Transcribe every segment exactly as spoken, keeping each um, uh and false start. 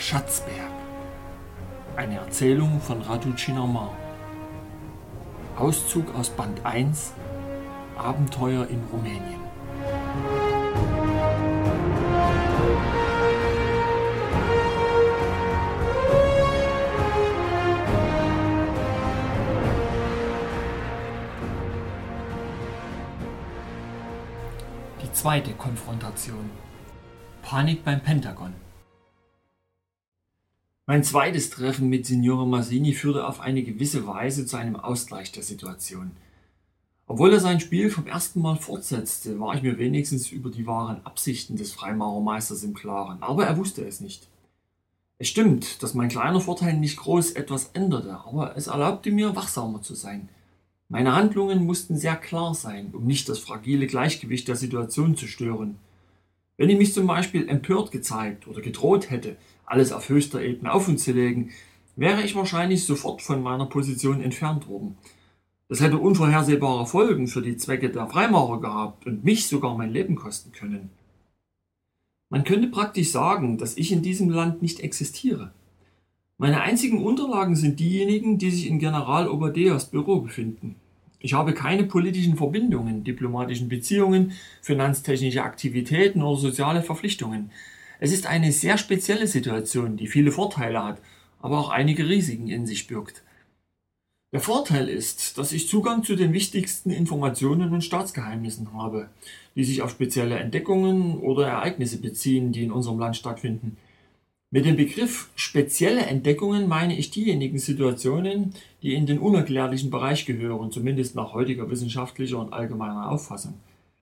Schatzberg. Eine Erzählung von Radu Cinaman. Auszug aus Band eins Abenteuer in Rumänien. Die zweite Konfrontation. Panik beim Pentagon. Mein zweites Treffen mit Signore Mazzini führte auf eine gewisse Weise zu einem Ausgleich der Situation. Obwohl er sein Spiel vom ersten Mal fortsetzte, war ich mir wenigstens über die wahren Absichten des Freimaurermeisters im Klaren, aber er wusste es nicht. Es stimmt, dass mein kleiner Vorteil nicht groß etwas änderte, aber es erlaubte mir, wachsamer zu sein. Meine Handlungen mussten sehr klar sein, um nicht das fragile Gleichgewicht der Situation zu stören. Wenn ich mich zum Beispiel empört gezeigt oder gedroht hätte, alles auf höchster Ebene auf und zu legen, wäre ich wahrscheinlich sofort von meiner Position entfernt worden. Das hätte unvorhersehbare Folgen für die Zwecke der Freimaurer gehabt und mich sogar mein Leben kosten können. Man könnte praktisch sagen, dass ich in diesem Land nicht existiere. Meine einzigen Unterlagen sind diejenigen, die sich in General Obadeas Büro befinden. Ich habe keine politischen Verbindungen, diplomatischen Beziehungen, finanztechnische Aktivitäten oder soziale Verpflichtungen. Es ist eine sehr spezielle Situation, die viele Vorteile hat, aber auch einige Risiken in sich birgt. Der Vorteil ist, dass ich Zugang zu den wichtigsten Informationen und Staatsgeheimnissen habe, die sich auf spezielle Entdeckungen oder Ereignisse beziehen, die in unserem Land stattfinden. Mit dem Begriff spezielle Entdeckungen meine ich diejenigen Situationen, die in den unerklärlichen Bereich gehören, zumindest nach heutiger wissenschaftlicher und allgemeiner Auffassung.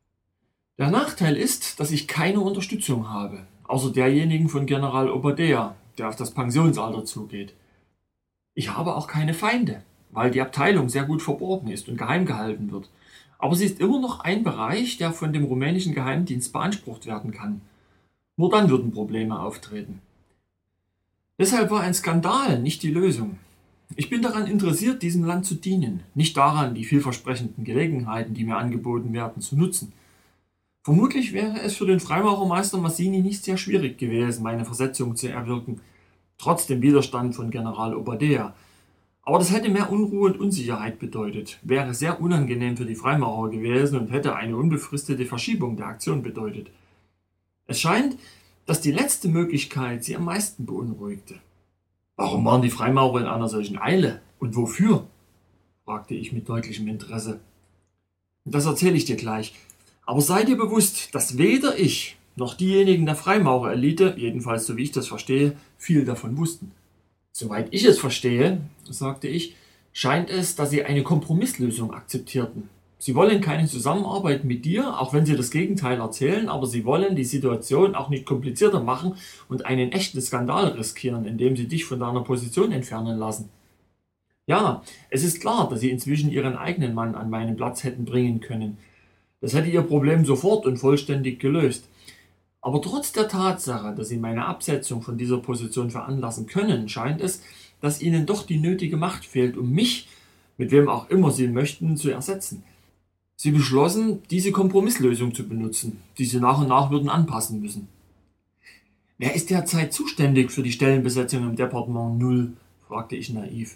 Der Nachteil ist, dass ich keine Unterstützung habe, außer derjenigen von General Obadea, der auf das Pensionsalter zugeht. Ich habe auch keine Feinde, weil die Abteilung sehr gut verborgen ist und geheim gehalten wird. Aber sie ist immer noch ein Bereich, der von dem rumänischen Geheimdienst beansprucht werden kann. Nur dann würden Probleme auftreten. Deshalb war ein Skandal nicht die Lösung. Ich bin daran interessiert, diesem Land zu dienen, nicht daran, die vielversprechenden Gelegenheiten, die mir angeboten werden, zu nutzen. Vermutlich wäre es für den Freimaurermeister Mazzini nicht sehr schwierig gewesen, meine Versetzung zu erwirken, trotz dem Widerstand von General Obadea. Aber das hätte mehr Unruhe und Unsicherheit bedeutet, wäre sehr unangenehm für die Freimaurer gewesen und hätte eine unbefristete Verschiebung der Aktion bedeutet. Es scheint, dass die letzte Möglichkeit sie am meisten beunruhigte. Warum waren die Freimaurer in einer solchen Eile? Und wofür? Fragte ich mit deutlichem Interesse. Das erzähle ich dir gleich. Aber sei dir bewusst, dass weder ich noch diejenigen der Freimaurerelite, jedenfalls so wie ich das verstehe, viel davon wussten. Soweit ich es verstehe, sagte ich, scheint es, dass sie eine Kompromisslösung akzeptierten. Sie wollen keine Zusammenarbeit mit dir, auch wenn sie das Gegenteil erzählen, aber sie wollen die Situation auch nicht komplizierter machen und einen echten Skandal riskieren, indem sie dich von deiner Position entfernen lassen. Ja, es ist klar, dass sie inzwischen ihren eigenen Mann an meinen Platz hätten bringen können. Das hätte ihr Problem sofort und vollständig gelöst. Aber trotz der Tatsache, dass sie meine Absetzung von dieser Position veranlassen können, scheint es, dass ihnen doch die nötige Macht fehlt, um mich, mit wem auch immer sie möchten, zu ersetzen. Sie beschlossen, diese Kompromisslösung zu benutzen, die sie nach und nach würden anpassen müssen. Wer ist derzeit zuständig für die Stellenbesetzung im Departement Null? Fragte ich naiv.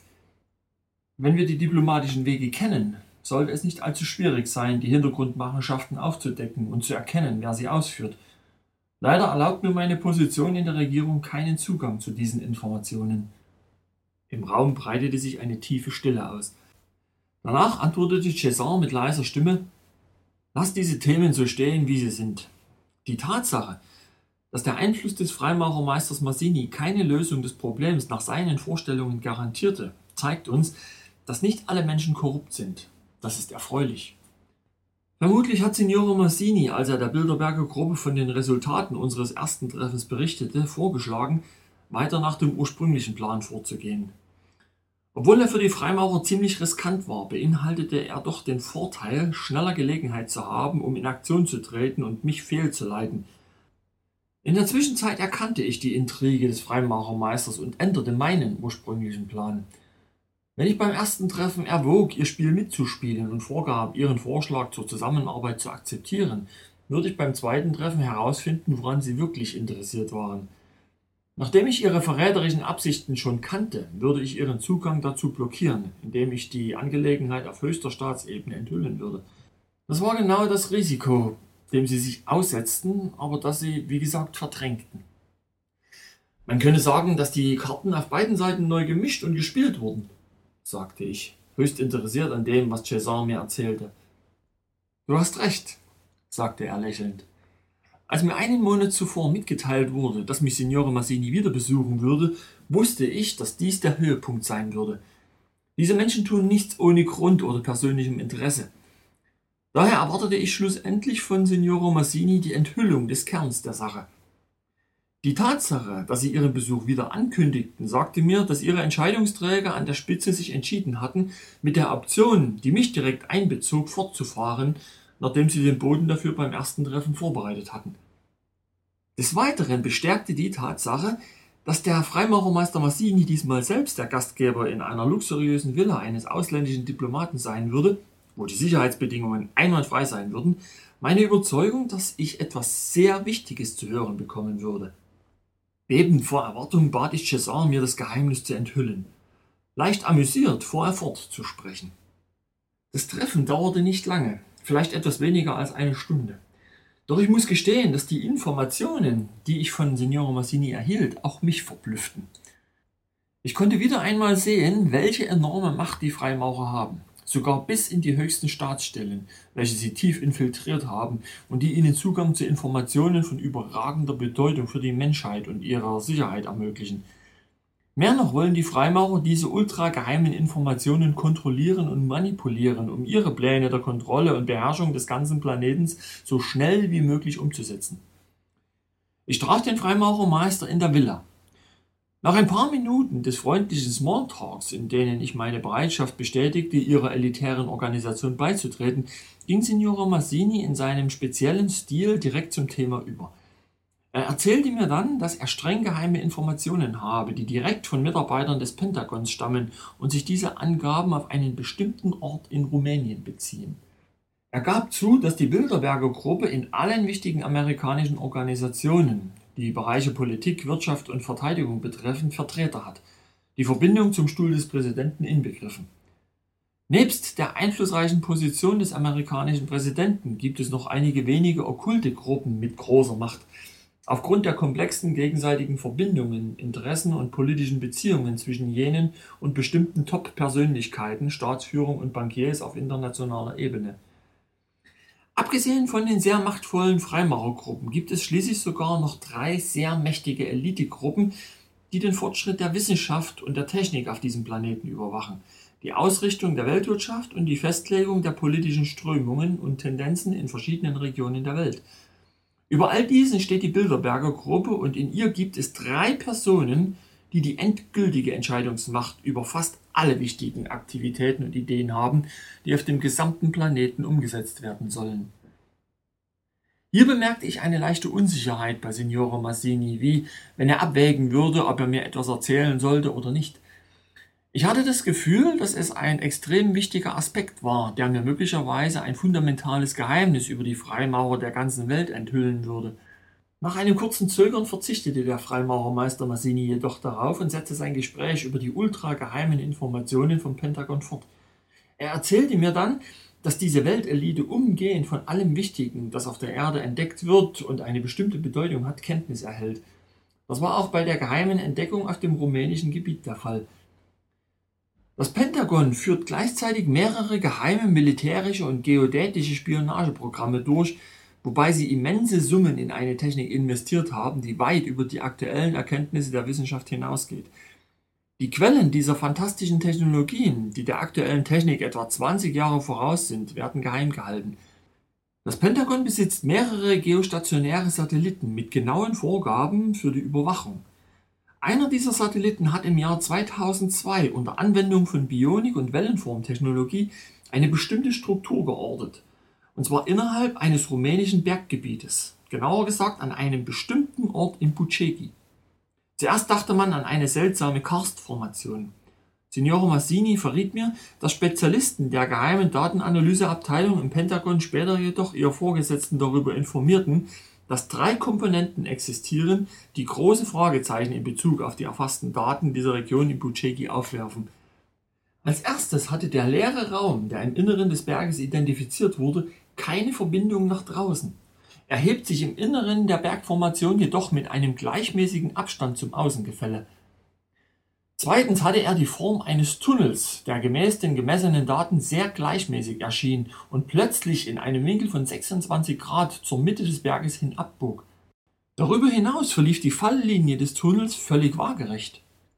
Wenn wir die diplomatischen Wege kennen, sollte es nicht allzu schwierig sein, die Hintergrundmachenschaften aufzudecken und zu erkennen, wer sie ausführt. Leider erlaubt mir meine Position in der Regierung keinen Zugang zu diesen Informationen. Im Raum breitete sich eine tiefe Stille aus. Danach antwortete César mit leiser Stimme: Lass diese Themen so stehen, wie sie sind. Die Tatsache, dass der Einfluss des Freimaurermeisters Mazzini keine Lösung des Problems nach seinen Vorstellungen garantierte, zeigt uns, dass nicht alle Menschen korrupt sind. Das ist erfreulich. Vermutlich hat Signore Mazzini, als er der Bilderberger Gruppe von den Resultaten unseres ersten Treffens berichtete, vorgeschlagen, weiter nach dem ursprünglichen Plan vorzugehen. Obwohl er für die Freimaurer ziemlich riskant war, beinhaltete er doch den Vorteil, schneller Gelegenheit zu haben, um in Aktion zu treten und mich fehlzuleiten. In der Zwischenzeit erkannte ich die Intrige des Freimaurermeisters und änderte meinen ursprünglichen Plan. Wenn ich beim ersten Treffen erwog, ihr Spiel mitzuspielen und vorgab, ihren Vorschlag zur Zusammenarbeit zu akzeptieren, würde ich beim zweiten Treffen herausfinden, woran sie wirklich interessiert waren. Nachdem ich ihre verräterischen Absichten schon kannte, würde ich ihren Zugang dazu blockieren, indem ich die Angelegenheit auf höchster Staatsebene enthüllen würde. Das war genau das Risiko, dem sie sich aussetzten, aber das sie, wie gesagt, verdrängten. Man könnte sagen, dass die Karten auf beiden Seiten neu gemischt und gespielt wurden, sagte ich, höchst interessiert an dem, was César mir erzählte. Du hast recht, sagte er lächelnd. Als mir einen Monat zuvor mitgeteilt wurde, dass mich Signore Mazzini wieder besuchen würde, wusste ich, dass dies der Höhepunkt sein würde. Diese Menschen tun nichts ohne Grund oder persönlichem Interesse. Daher erwartete ich schlussendlich von Signore Mazzini die Enthüllung des Kerns der Sache. Die Tatsache, dass sie ihren Besuch wieder ankündigten, sagte mir, dass ihre Entscheidungsträger an der Spitze sich entschieden hatten, mit der Option, die mich direkt einbezog, fortzufahren, nachdem sie den Boden dafür beim ersten Treffen vorbereitet hatten. Des Weiteren bestärkte die Tatsache, dass der Freimaurermeister Mazzini diesmal selbst der Gastgeber in einer luxuriösen Villa eines ausländischen Diplomaten sein würde, wo die Sicherheitsbedingungen einwandfrei sein würden, meine Überzeugung, dass ich etwas sehr Wichtiges zu hören bekommen würde. Bebend vor Erwartung bat ich César, mir das Geheimnis zu enthüllen. Leicht amüsiert fuhr er fort zu sprechen. Das Treffen dauerte nicht lange, vielleicht etwas weniger als eine Stunde. Doch ich muss gestehen, dass die Informationen, die ich von Signore Mazzini erhielt, auch mich verblüfften. Ich konnte wieder einmal sehen, welche enorme Macht die Freimaurer haben, sogar bis in die höchsten Staatsstellen, welche sie tief infiltriert haben und die ihnen Zugang zu Informationen von überragender Bedeutung für die Menschheit und ihrer Sicherheit ermöglichen. Mehr noch wollen die Freimaurer diese ultrageheimen Informationen kontrollieren und manipulieren, um ihre Pläne der Kontrolle und Beherrschung des ganzen Planetens so schnell wie möglich umzusetzen. Ich traf den Freimaurermeister in der Villa. Nach ein paar Minuten des freundlichen Smalltalks, in denen ich meine Bereitschaft bestätigte, ihrer elitären Organisation beizutreten, ging Signore Mazzini in seinem speziellen Stil direkt zum Thema über. Er erzählte mir dann, dass er streng geheime Informationen habe, die direkt von Mitarbeitern des Pentagons stammen und sich diese Angaben auf einen bestimmten Ort in Rumänien beziehen. Er gab zu, dass die Bilderberger Gruppe in allen wichtigen amerikanischen Organisationen, die Bereiche Politik, Wirtschaft und Verteidigung betreffen, Vertreter hat, die Verbindung zum Stuhl des Präsidenten inbegriffen. Nebst der einflussreichen Position des amerikanischen Präsidenten gibt es noch einige wenige okkulte Gruppen mit großer Macht. Aufgrund der komplexen gegenseitigen Verbindungen, Interessen und politischen Beziehungen zwischen jenen und bestimmten Top-Persönlichkeiten, Staatsführung und Bankiers auf internationaler Ebene. Abgesehen von den sehr machtvollen Freimaurergruppen gibt es schließlich sogar noch drei sehr mächtige Elitegruppen, die den Fortschritt der Wissenschaft und der Technik auf diesem Planeten überwachen, die Ausrichtung der Weltwirtschaft und die Festlegung der politischen Strömungen und Tendenzen in verschiedenen Regionen der Welt. Über all diesen steht die Bilderberger Gruppe und in ihr gibt es drei Personen, die die endgültige Entscheidungsmacht über fast alle wichtigen Aktivitäten und Ideen haben, die auf dem gesamten Planeten umgesetzt werden sollen. Hier bemerkte ich eine leichte Unsicherheit bei Signore Mazzini, wie wenn er abwägen würde, ob er mir etwas erzählen sollte oder nicht. Ich hatte das Gefühl, dass es ein extrem wichtiger Aspekt war, der mir möglicherweise ein fundamentales Geheimnis über die Freimaurer der ganzen Welt enthüllen würde. Nach einem kurzen Zögern verzichtete der Freimaurermeister Mazzini jedoch darauf und setzte sein Gespräch über die ultrageheimen Informationen vom Pentagon fort. Er erzählte mir dann, dass diese Weltelite umgehend von allem Wichtigen, das auf der Erde entdeckt wird und eine bestimmte Bedeutung hat, Kenntnis erhält. Das war auch bei der geheimen Entdeckung auf dem rumänischen Gebiet der Fall. Das Pentagon führt gleichzeitig mehrere geheime militärische und geodätische Spionageprogramme durch, wobei sie immense Summen in eine Technik investiert haben, die weit über die aktuellen Erkenntnisse der Wissenschaft hinausgeht. Die Quellen dieser fantastischen Technologien, die der aktuellen Technik etwa zwanzig Jahre voraus sind, werden geheim gehalten. Das Pentagon besitzt mehrere geostationäre Satelliten mit genauen Vorgaben für die Überwachung. Einer dieser Satelliten hat im Jahr zweitausendzwei unter Anwendung von Bionik- und Wellenformtechnologie eine bestimmte Struktur geortet, und zwar innerhalb eines rumänischen Berggebietes, genauer gesagt an einem bestimmten Ort in Bucegi. Zuerst dachte man an eine seltsame Karstformation. Signore Mazzini verriet mir, dass Spezialisten der geheimen Datenanalyseabteilung im Pentagon später jedoch ihre Vorgesetzten darüber informierten, dass drei Komponenten existieren, die große Fragezeichen in Bezug auf die erfassten Daten dieser Region im Bucegi aufwerfen. Als erstes hatte der leere Raum, der im Inneren des Berges identifiziert wurde, keine Verbindung nach draußen. Er hebt sich im Inneren der Bergformation jedoch mit einem gleichmäßigen Abstand zum Außengefälle. Zweitens hatte er die Form eines Tunnels, der gemäß den gemessenen Daten sehr gleichmäßig erschien und plötzlich in einem Winkel von sechsundzwanzig Grad zur Mitte des Berges hin abbog. Darüber hinaus verlief die Falllinie des Tunnels völlig waagerecht.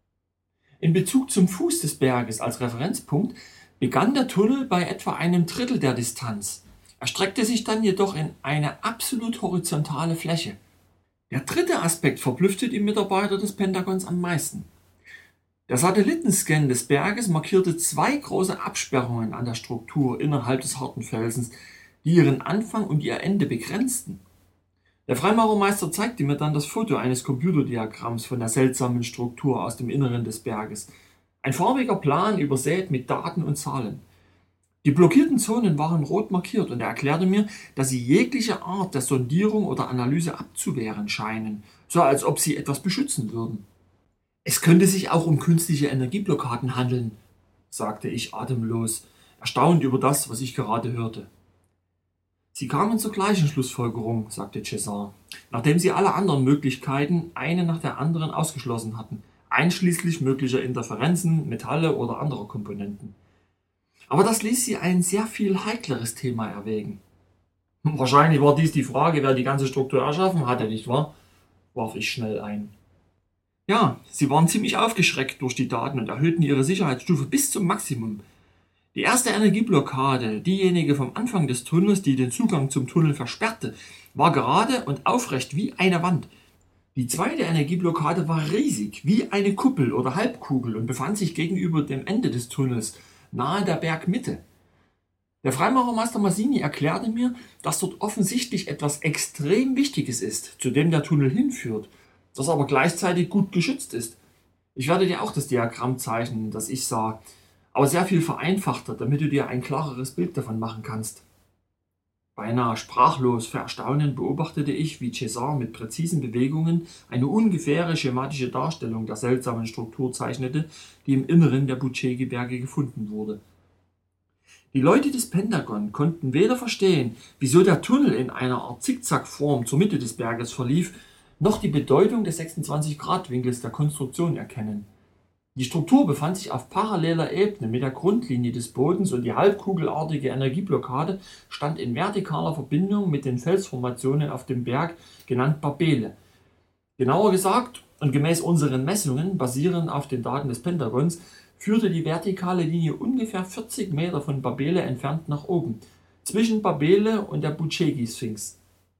In Bezug zum Fuß des Berges als Referenzpunkt begann der Tunnel bei etwa einem Drittel der Distanz. Er streckte sich dann jedoch in eine absolut horizontale Fläche. Der dritte Aspekt verblüffte die Mitarbeiter des Pentagons am meisten. Der Satellitenscan des Berges markierte zwei große Absperrungen an der Struktur innerhalb des harten Felsens, die ihren Anfang und ihr Ende begrenzten. Der Freimaurermeister zeigte mir dann das Foto eines Computerdiagramms von der seltsamen Struktur aus dem Inneren des Berges. Ein farbiger Plan übersät mit Daten und Zahlen. Die blockierten Zonen waren rot markiert und er erklärte mir, dass sie jegliche Art der Sondierung oder Analyse abzuwehren scheinen, so als ob sie etwas beschützen würden. Es könnte sich auch um künstliche Energieblockaden handeln, sagte ich atemlos, erstaunt über das, was ich gerade hörte. Sie kamen zur gleichen Schlussfolgerung, sagte César, nachdem sie alle anderen Möglichkeiten eine nach der anderen ausgeschlossen hatten, einschließlich möglicher Interferenzen, Metalle oder anderer Komponenten. Aber das ließ sie ein sehr viel heikleres Thema erwägen. Wahrscheinlich war dies die Frage, wer die ganze Struktur erschaffen hatte, nicht wahr? Warf ich schnell ein. Ja, sie waren ziemlich aufgeschreckt durch die Daten und erhöhten ihre Sicherheitsstufe bis zum Maximum. Die erste Energieblockade, diejenige vom Anfang des Tunnels, die den Zugang zum Tunnel versperrte, war gerade und aufrecht wie eine Wand. Die zweite Energieblockade war riesig, wie eine Kuppel oder Halbkugel und befand sich gegenüber dem Ende des Tunnels, nahe der Bergmitte. Der Freimaurermeister Masini erklärte mir, dass dort offensichtlich etwas extrem Wichtiges ist, zu dem der Tunnel hinführt, das aber gleichzeitig gut geschützt ist. Ich werde dir auch das Diagramm zeichnen, das ich sah, aber sehr viel vereinfachter, damit du dir ein klareres Bild davon machen kannst. Beinahe sprachlos vor Erstaunen beobachtete ich, wie César mit präzisen Bewegungen eine ungefähre schematische Darstellung der seltsamen Struktur zeichnete, die im Inneren der Bucegi-Berge gefunden wurde. Die Leute des Pentagon konnten weder verstehen, wieso der Tunnel in einer Art Zickzackform zur Mitte des Berges verlief, noch die Bedeutung des sechsundzwanzig Grad Winkels der Konstruktion erkennen. Die Struktur befand sich auf paralleler Ebene mit der Grundlinie des Bodens und die halbkugelartige Energieblockade stand in vertikaler Verbindung mit den Felsformationen auf dem Berg, genannt Babele. Genauer gesagt und gemäß unseren Messungen, basierend auf den Daten des Pentagons, führte die vertikale Linie ungefähr vierzig Meter von Babele entfernt nach oben, zwischen Babele und der Bucegi-Sphinx.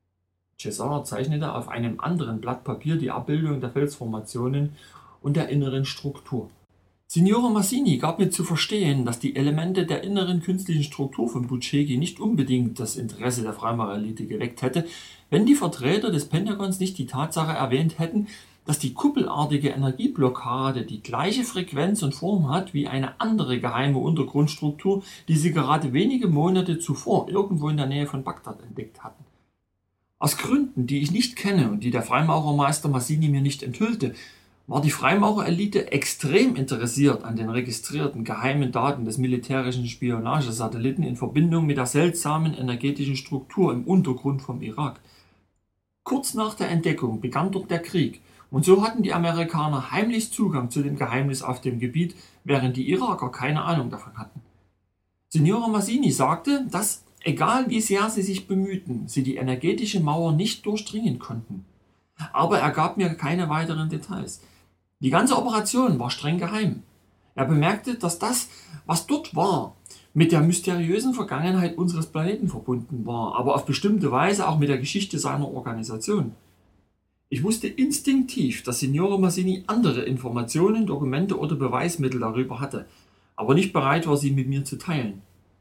César zeichnete auf einem anderen Blatt Papier die Abbildung der Felsformationen und der inneren Struktur. Signore Masini gab mir zu verstehen, dass die Elemente der inneren künstlichen Struktur von Bucegi nicht unbedingt das Interesse der Freimaurerelite geweckt hätte, wenn die Vertreter des Pentagons nicht die Tatsache erwähnt hätten, dass die kuppelartige Energieblockade die gleiche Frequenz und Form hat wie eine andere geheime Untergrundstruktur, die sie gerade wenige Monate zuvor irgendwo in der Nähe von Bagdad entdeckt hatten. Aus Gründen, die ich nicht kenne und die der Freimaurermeister Masini mir nicht enthüllte, war die Freimaurerelite extrem interessiert an den registrierten geheimen Daten des militärischen Spionagesatelliten in Verbindung mit der seltsamen energetischen Struktur im Untergrund vom Irak. Kurz nach der Entdeckung begann dort der Krieg und so hatten die Amerikaner heimlich Zugang zu dem Geheimnis auf dem Gebiet, während die Iraker keine Ahnung davon hatten. Signore Masini sagte, dass, egal wie sehr sie sich bemühten, sie die energetische Mauer nicht durchdringen konnten. Aber er gab mir keine weiteren Details. Die ganze Operation war streng geheim. Er bemerkte, dass das, was dort war, mit der mysteriösen Vergangenheit unseres Planeten verbunden war, aber auf bestimmte Weise auch mit der Geschichte seiner Organisation. Ich wusste instinktiv, dass Signore Masini andere Informationen, Dokumente oder Beweismittel darüber hatte, aber nicht bereit war, sie mit mir zu teilen.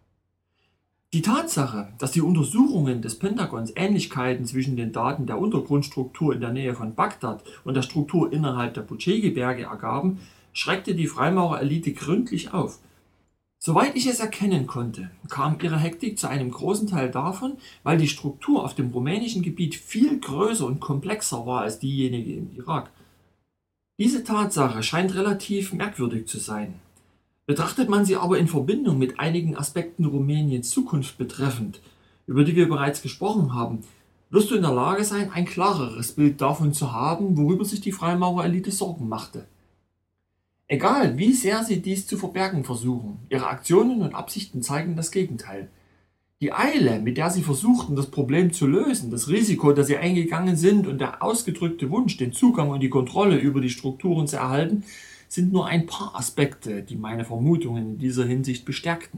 Die Tatsache, dass die Untersuchungen des Pentagons Ähnlichkeiten zwischen den Daten der Untergrundstruktur in der Nähe von Bagdad und der Struktur innerhalb der Bucegi-Berge ergaben, schreckte die Freimaurerelite gründlich auf. Soweit ich es erkennen konnte, kam ihre Hektik zu einem großen Teil davon, weil die Struktur auf dem rumänischen Gebiet viel größer und komplexer war als diejenige im Irak. Diese Tatsache scheint relativ merkwürdig zu sein. Betrachtet man sie aber in Verbindung mit einigen Aspekten Rumäniens Zukunft betreffend, über die wir bereits gesprochen haben, wirst du in der Lage sein, ein klareres Bild davon zu haben, worüber sich die Freimaurerelite Sorgen machte. Egal, wie sehr sie dies zu verbergen versuchen, ihre Aktionen und Absichten zeigen das Gegenteil. Die Eile, mit der sie versuchten, das Problem zu lösen, das Risiko, das sie eingegangen sind und der ausgedrückte Wunsch, den Zugang und die Kontrolle über die Strukturen zu erhalten, sind nur ein paar Aspekte, die meine Vermutungen in dieser Hinsicht bestärkten.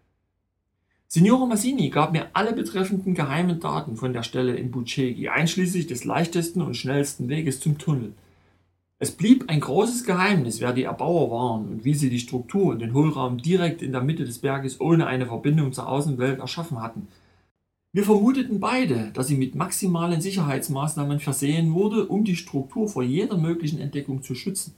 Signore Mazzini gab mir alle betreffenden geheimen Daten von der Stelle in Bucegi, einschließlich des leichtesten und schnellsten Weges zum Tunnel. Es blieb ein großes Geheimnis, wer die Erbauer waren und wie sie die Struktur und den Hohlraum direkt in der Mitte des Berges ohne eine Verbindung zur Außenwelt erschaffen hatten. Wir vermuteten beide, dass sie mit maximalen Sicherheitsmaßnahmen versehen wurde, um die Struktur vor jeder möglichen Entdeckung zu schützen.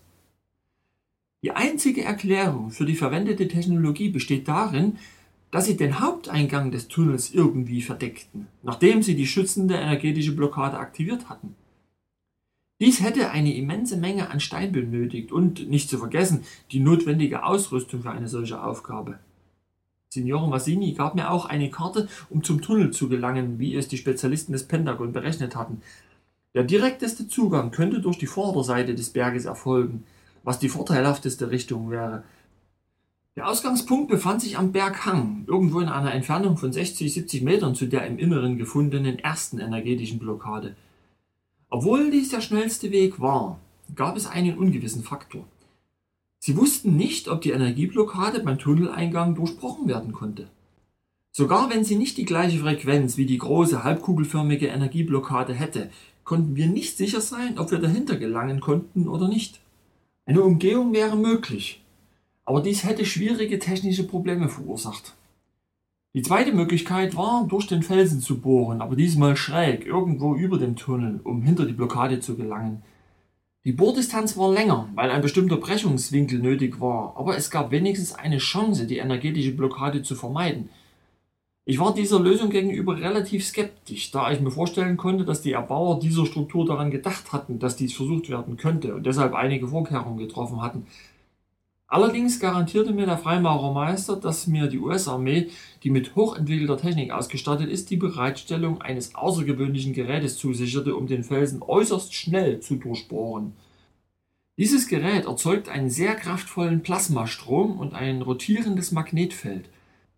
Die einzige Erklärung für die verwendete Technologie besteht darin, dass sie den Haupteingang des Tunnels irgendwie verdeckten, nachdem sie die schützende energetische Blockade aktiviert hatten. Dies hätte eine immense Menge an Stein benötigt und, nicht zu vergessen, die notwendige Ausrüstung für eine solche Aufgabe. Signore Mazzini gab mir auch eine Karte, um zum Tunnel zu gelangen, wie es die Spezialisten des Pentagon berechnet hatten. Der direkteste Zugang könnte durch die Vorderseite des Berges erfolgen, was die vorteilhafteste Richtung wäre. Der Ausgangspunkt befand sich am Berghang, irgendwo in einer Entfernung von sechzig, siebzig Metern zu der im Inneren gefundenen ersten energetischen Blockade. Obwohl dies der schnellste Weg war, gab es einen ungewissen Faktor. Sie wussten nicht, ob die Energieblockade beim Tunneleingang durchbrochen werden konnte. Sogar wenn sie nicht die gleiche Frequenz wie die große halbkugelförmige Energieblockade hätte, konnten wir nicht sicher sein, ob wir dahinter gelangen konnten oder nicht. Eine Umgehung wäre möglich, aber dies hätte schwierige technische Probleme verursacht. Die zweite Möglichkeit war, durch den Felsen zu bohren, aber diesmal schräg, irgendwo über dem Tunnel, um hinter die Blockade zu gelangen. Die Bohrdistanz war länger, weil ein bestimmter Brechungswinkel nötig war, aber es gab wenigstens eine Chance, die energetische Blockade zu vermeiden. Ich war dieser Lösung gegenüber relativ skeptisch, da ich mir vorstellen konnte, dass die Erbauer dieser Struktur daran gedacht hatten, dass dies versucht werden könnte und deshalb einige Vorkehrungen getroffen hatten. Allerdings garantierte mir der Freimaurermeister, dass mir die U S-Armee, die mit hochentwickelter Technik ausgestattet ist, die Bereitstellung eines außergewöhnlichen Gerätes zusicherte, um den Felsen äußerst schnell zu durchbohren. Dieses Gerät erzeugt einen sehr kraftvollen Plasmastrom und ein rotierendes Magnetfeld.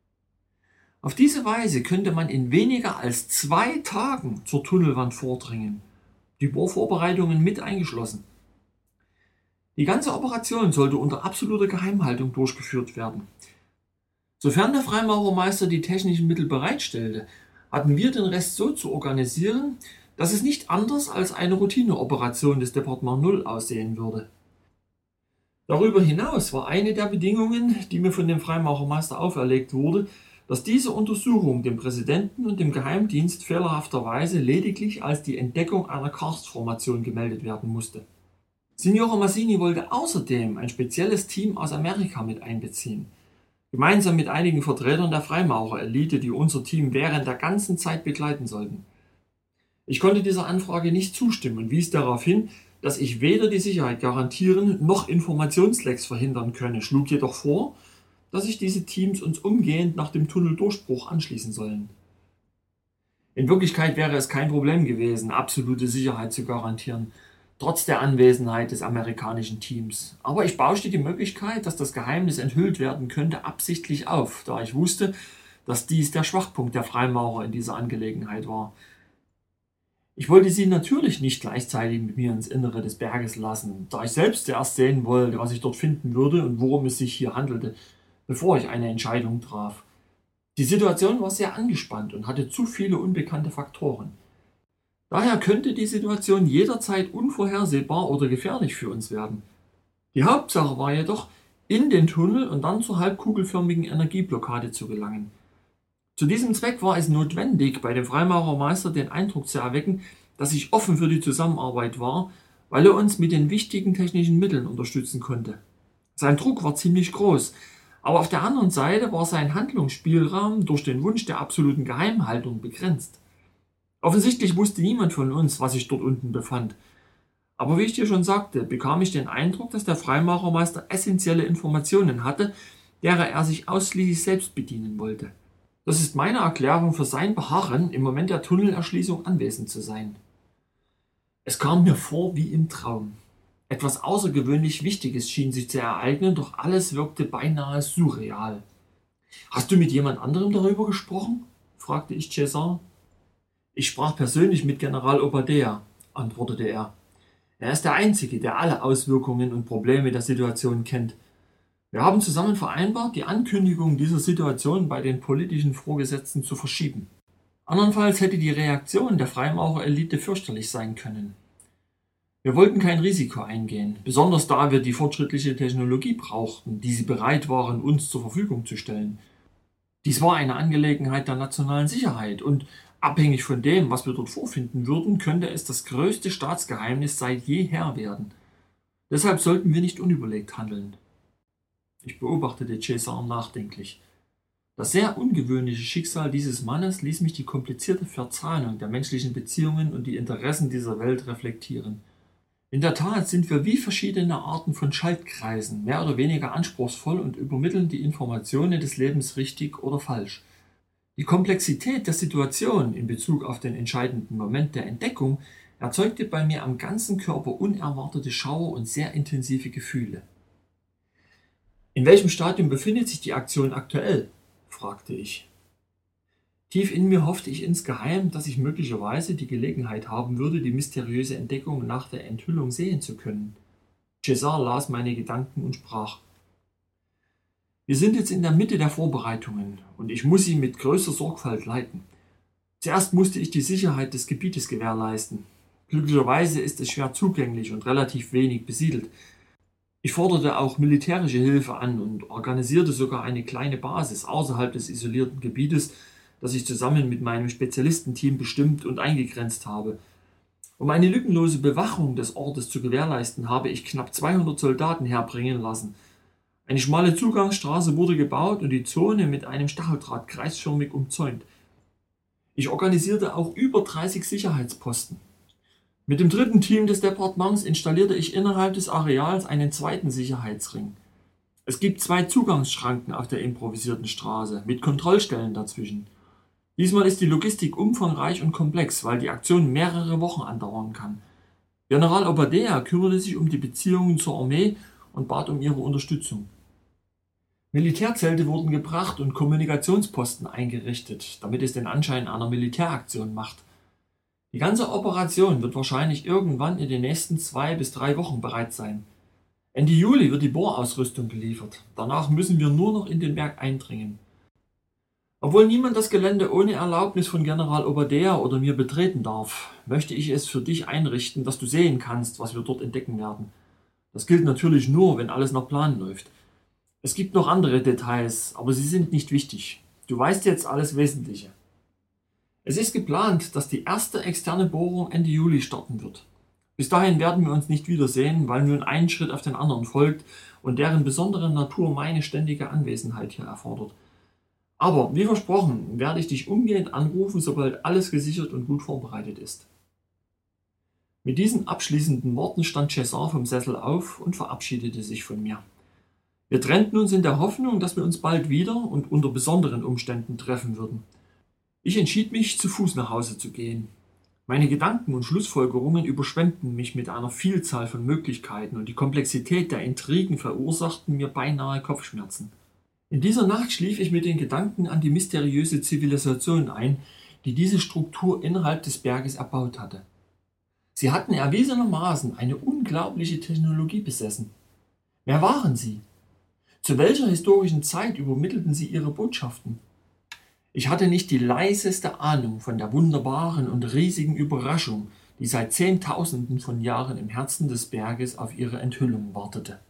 Auf diese Weise könnte man in weniger als zwei Tagen zur Tunnelwand vordringen, die Bohrvorbereitungen mit eingeschlossen. Die ganze Operation sollte unter absoluter Geheimhaltung durchgeführt werden. Sofern der Freimaurermeister die technischen Mittel bereitstellte, hatten wir den Rest so zu organisieren, dass es nicht anders als eine Routineoperation des Departement Null aussehen würde. Darüber hinaus war eine der Bedingungen, die mir von dem Freimaurermeister auferlegt wurde, dass diese Untersuchung dem Präsidenten und dem Geheimdienst fehlerhafterweise lediglich als die Entdeckung einer Karstformation gemeldet werden musste. Signore Mazzini wollte außerdem ein spezielles Team aus Amerika mit einbeziehen, gemeinsam mit einigen Vertretern der Freimaurerelite, die unser Team während der ganzen Zeit begleiten sollten. Ich konnte dieser Anfrage nicht zustimmen und wies darauf hin, dass ich weder die Sicherheit garantieren noch Informationslecks verhindern könne, schlug jedoch vor, dass sich diese Teams uns umgehend nach dem Tunneldurchbruch anschließen sollen. In Wirklichkeit wäre es kein Problem gewesen, absolute Sicherheit zu garantieren, trotz der Anwesenheit des amerikanischen Teams. Aber ich bauschte die Möglichkeit, dass das Geheimnis enthüllt werden könnte, absichtlich auf, da ich wusste, dass dies der Schwachpunkt der Freimaurer in dieser Angelegenheit war. Ich wollte sie natürlich nicht gleichzeitig mit mir ins Innere des Berges lassen, da ich selbst zuerst sehen wollte, was ich dort finden würde und worum es sich hier handelte, bevor ich eine Entscheidung traf. Die Situation war sehr angespannt und hatte zu viele unbekannte Faktoren. Daher könnte die Situation jederzeit unvorhersehbar oder gefährlich für uns werden. Die Hauptsache war jedoch, in den Tunnel und dann zur halbkugelförmigen Energieblockade zu gelangen. Zu diesem Zweck war es notwendig, bei dem Freimaurermeister den Eindruck zu erwecken, dass ich offen für die Zusammenarbeit war, weil er uns mit den wichtigen technischen Mitteln unterstützen konnte. Sein Druck war ziemlich groß, Aber auf der anderen Seite war sein Handlungsspielraum durch den Wunsch der absoluten Geheimhaltung begrenzt. Offensichtlich wusste niemand von uns, was sich dort unten befand. Aber wie ich dir schon sagte, bekam ich den Eindruck, dass der Freimaurermeister essentielle Informationen hatte, derer er sich ausschließlich selbst bedienen wollte. Das ist meine Erklärung für sein Beharren, im Moment der Tunnelerschließung anwesend zu sein. Es kam mir vor wie im Traum. Etwas außergewöhnlich Wichtiges schien sich zu ereignen, doch alles wirkte beinahe surreal. »Hast du mit jemand anderem darüber gesprochen?« fragte ich Cäsar. »Ich sprach persönlich mit General Obadiah«, antwortete er. »Er ist der Einzige, der alle Auswirkungen und Probleme der Situation kennt. Wir haben zusammen vereinbart, die Ankündigung dieser Situation bei den politischen Vorgesetzten zu verschieben. Andernfalls hätte die Reaktion der Freimaurerelite fürchterlich sein können. Wir wollten kein Risiko eingehen, besonders da wir die fortschrittliche Technologie brauchten, die sie bereit waren, uns zur Verfügung zu stellen. Dies war eine Angelegenheit der nationalen Sicherheit und abhängig von dem, was wir dort vorfinden würden, könnte es das größte Staatsgeheimnis seit jeher werden. Deshalb sollten wir nicht unüberlegt handeln.« Ich beobachtete Cäsar nachdenklich. Das sehr ungewöhnliche Schicksal dieses Mannes ließ mich die komplizierte Verzahnung der menschlichen Beziehungen und die Interessen dieser Welt reflektieren. In der Tat sind wir wie verschiedene Arten von Schaltkreisen, mehr oder weniger anspruchsvoll und übermitteln die Informationen des Lebens richtig oder falsch. Die Komplexität der Situation in Bezug auf den entscheidenden Moment der Entdeckung erzeugte bei mir am ganzen Körper unerwartete Schauer und sehr intensive Gefühle. »In welchem Stadium befindet sich die Aktion aktuell?« fragte ich. Tief in mir hoffte ich insgeheim, dass ich möglicherweise die Gelegenheit haben würde, die mysteriöse Entdeckung nach der Enthüllung sehen zu können. Cäsar las meine Gedanken und sprach: »Wir sind jetzt in der Mitte der Vorbereitungen und ich muss sie mit größter Sorgfalt leiten. Zuerst musste ich die Sicherheit des Gebietes gewährleisten. Glücklicherweise ist es schwer zugänglich und relativ wenig besiedelt. Ich forderte auch militärische Hilfe an und organisierte sogar eine kleine Basis außerhalb des isolierten Gebietes, das ich zusammen mit meinem Spezialistenteam bestimmt und eingegrenzt habe. Um eine lückenlose Bewachung des Ortes zu gewährleisten, habe ich knapp zweihundert Soldaten herbringen lassen. Eine schmale Zugangsstraße wurde gebaut und die Zone mit einem Stacheldraht kreisförmig umzäunt. Ich organisierte auch über dreißig Sicherheitsposten. Mit dem dritten Team des Departements installierte ich innerhalb des Areals einen zweiten Sicherheitsring. Es gibt zwei Zugangsschranken auf der improvisierten Straße, mit Kontrollstellen dazwischen. Diesmal ist die Logistik umfangreich und komplex, weil die Aktion mehrere Wochen andauern kann. General Obadiah kümmerte sich um die Beziehungen zur Armee und bat um ihre Unterstützung. Militärzelte wurden gebracht und Kommunikationsposten eingerichtet, damit es den Anschein einer Militäraktion macht. Die ganze Operation wird wahrscheinlich irgendwann in den nächsten zwei bis drei Wochen bereit sein. Ende Juli wird die Bohrausrüstung geliefert. Danach müssen wir nur noch in den Berg eindringen. Obwohl niemand das Gelände ohne Erlaubnis von General Obadiah oder mir betreten darf, möchte ich es für dich einrichten, dass du sehen kannst, was wir dort entdecken werden. Das gilt natürlich nur, wenn alles nach Plan läuft. Es gibt noch andere Details, aber sie sind nicht wichtig. Du weißt jetzt alles Wesentliche. Es ist geplant, dass die erste externe Bohrung Ende Juli starten wird. Bis dahin werden wir uns nicht wiedersehen, weil nun ein Schritt auf den anderen folgt und deren besondere Natur meine ständige Anwesenheit hier erfordert. Aber, wie versprochen, werde ich dich umgehend anrufen, sobald alles gesichert und gut vorbereitet ist.« Mit diesen abschließenden Worten stand Cäsar vom Sessel auf und verabschiedete sich von mir. Wir trennten uns in der Hoffnung, dass wir uns bald wieder und unter besonderen Umständen treffen würden. Ich entschied mich, zu Fuß nach Hause zu gehen. Meine Gedanken und Schlussfolgerungen überschwemmten mich mit einer Vielzahl von Möglichkeiten und die Komplexität der Intrigen verursachten mir beinahe Kopfschmerzen. In dieser Nacht schlief ich mit den Gedanken an die mysteriöse Zivilisation ein, die diese Struktur innerhalb des Berges erbaut hatte. Sie hatten erwiesenermaßen eine unglaubliche Technologie besessen. Wer waren sie? Zu welcher historischen Zeit übermittelten sie ihre Botschaften? Ich hatte nicht die leiseste Ahnung von der wunderbaren und riesigen Überraschung, die seit Zehntausenden von Jahren im Herzen des Berges auf ihre Enthüllung wartete.